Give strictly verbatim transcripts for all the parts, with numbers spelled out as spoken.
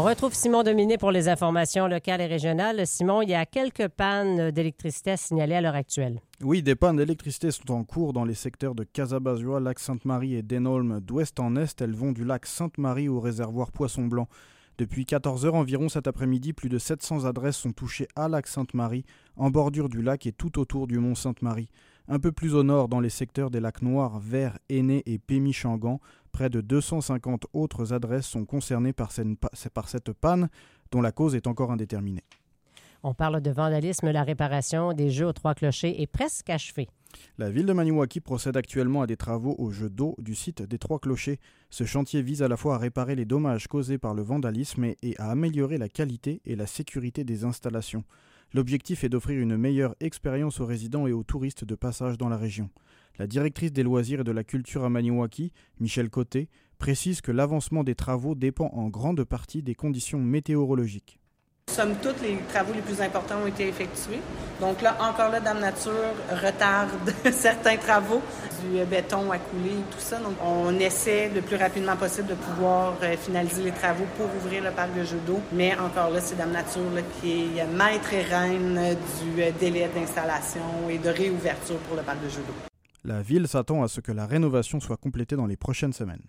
On retrouve Simon Dominé pour les informations locales et régionales. Simon, il y a quelques pannes d'électricité à signaler à l'heure actuelle. Oui, des pannes d'électricité sont en cours dans les secteurs de Casabazua, Lac-Sainte-Marie et d'Henholme. D'ouest en est, elles vont du lac Sainte-Marie au réservoir Poisson-Blanc. Depuis quatorze heures environ cet après-midi, plus de sept cents adresses sont touchées à Lac-Sainte-Marie, en bordure du lac et tout autour du mont Sainte-Marie. Un peu plus au nord, dans les secteurs des lacs Noirs, Vert, Aîné et Pémichangan, près de deux cent cinquante autres adresses sont concernées par cette panne, dont la cause est encore indéterminée. On parle de vandalisme. La réparation des jeux aux Trois-Clochers est presque achevée. La ville de Maniwaki procède actuellement à des travaux au jeu d'eau du site des Trois-Clochers. Ce chantier vise à la fois à réparer les dommages causés par le vandalisme et, et à améliorer la qualité et la sécurité des installations. L'objectif est d'offrir une meilleure expérience aux résidents et aux touristes de passage dans la région. La directrice des loisirs et de la culture à Maniwaki, Michel Côté, précise que l'avancement des travaux dépend en grande partie des conditions météorologiques. Somme toute, les travaux les plus importants ont été effectués. Donc là, encore là, Dame Nature retarde certains travaux, du béton à couler et tout ça. Donc on essaie le plus rapidement possible de pouvoir finaliser les travaux pour ouvrir le parc de jeux d'eau. Mais encore là, c'est Dame Nature là, qui est maître et reine du délai d'installation et de réouverture pour le parc de jeux d'eau. La ville s'attend à ce que la rénovation soit complétée dans les prochaines semaines.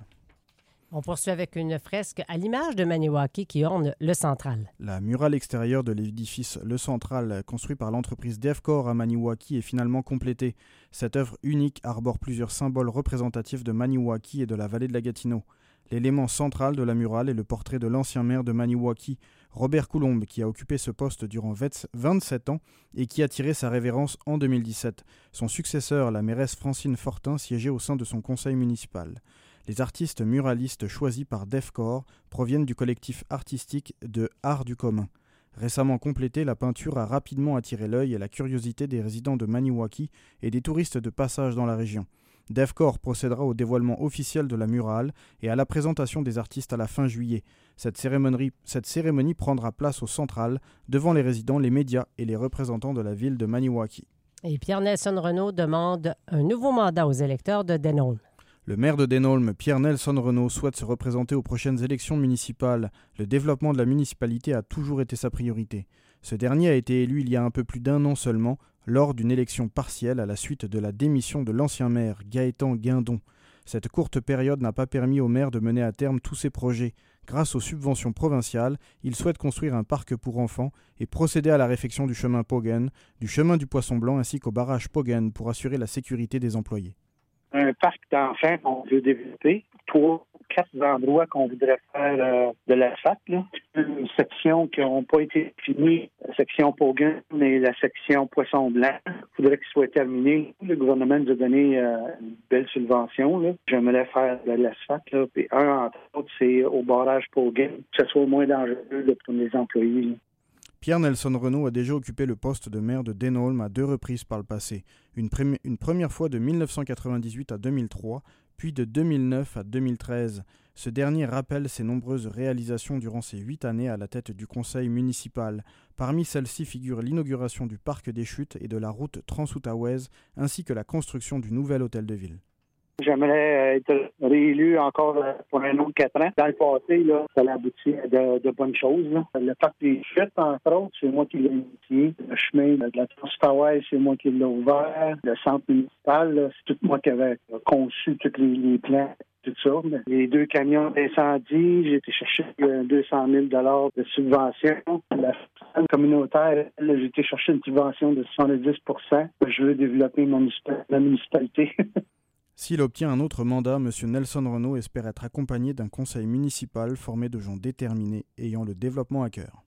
On poursuit avec une fresque à l'image de Maniwaki qui orne le Central. La murale extérieure de l'édifice Le Central, construit par l'entreprise Devcor à Maniwaki, est finalement complétée. Cette œuvre unique arbore plusieurs symboles représentatifs de Maniwaki et de la vallée de la Gatineau. L'élément central de la murale est le portrait de l'ancien maire de Maniwaki, Robert Coulombe, qui a occupé ce poste durant vingt-sept ans et qui a tiré sa révérence en deux mille dix-sept. Son successeur, la mairesse Francine Fortin, siégeait au sein de son conseil municipal. Les artistes muralistes choisis par Devcor proviennent du collectif artistique de Art du commun. Récemment complétée, la peinture a rapidement attiré l'œil et la curiosité des résidents de Maniwaki et des touristes de passage dans la région. Devcor procédera au dévoilement officiel de la murale et à la présentation des artistes à la fin juillet. Cette cérémonie, cette cérémonie prendra place au Central, devant les résidents, les médias et les représentants de la ville de Maniwaki. Et Pierre-Nelson Renaud demande un nouveau mandat aux électeurs de Denholm. Le maire de Denholm, Pierre-Nelson Renaud, souhaite se représenter aux prochaines élections municipales. Le développement de la municipalité a toujours été sa priorité. Ce dernier a été élu il y a un peu plus d'un an seulement, lors d'une élection partielle à la suite de la démission de l'ancien maire, Gaëtan Guindon. Cette courte période n'a pas permis au maire de mener à terme tous ses projets. Grâce aux subventions provinciales, il souhaite construire un parc pour enfants et procéder à la réfection du chemin Poggen, du chemin du Poisson Blanc ainsi qu'au barrage Poggen pour assurer la sécurité des employés. Un parc d'enfants qu'on veut développer, trois, quatre endroits qu'on voudrait faire euh, de l'asphalte. Là. Une section qui n'ont pas été finies, la section Poggen et la section Poisson Blanc. Il faudrait qu'ils soient terminés. Le gouvernement nous a donné euh, une belle subvention. Là. J'aimerais faire de l'asphalte. Là. Puis un, entre autres, c'est au barrage Poggen, que ce soit moins dangereux là, pour les employés. Là. Pierre-Nelson Renaud a déjà occupé le poste de maire de Denholm à deux reprises par le passé. Une, pré- une première fois de dix-neuf cent quatre-vingt-dix-huit à deux mille trois, puis de deux mille neuf à deux mille treize. Ce dernier rappelle ses nombreuses réalisations durant ses huit années à la tête du conseil municipal. Parmi celles-ci figure l'inauguration du parc des Chutes et de la route Trans-Outaouaise, ainsi que la construction du nouvel hôtel de ville. J'aimerais être réélu encore pour un autre quatre ans. Dans le passé, là, ça a abouti à de, de bonnes choses. Là. Le parc des Chutes, entre autres, c'est moi qui l'ai initié. Le chemin de la Trans-Outaouaise, c'est moi qui l'ai ouvert. Le centre municipal, là, c'est tout moi qui avais conçu tous les, les plans. Tout ça. Les deux camions d'incendie, j'ai été chercher deux cent mille dollars de subvention. La femme communautaire, elle, j'ai été chercher une subvention de soixante-dix pour cent. Je veux développer mon municip- ma municipalité. S'il obtient un autre mandat, M. Nelson Renaud espère être accompagné d'un conseil municipal formé de gens déterminés ayant le développement à cœur.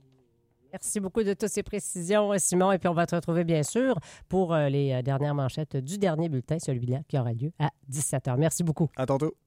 Merci beaucoup de toutes ces précisions, Simon. Et puis, on va te retrouver, bien sûr, pour les dernières manchettes du dernier bulletin, celui-là qui aura lieu à dix-sept heures. Merci beaucoup. À tantôt.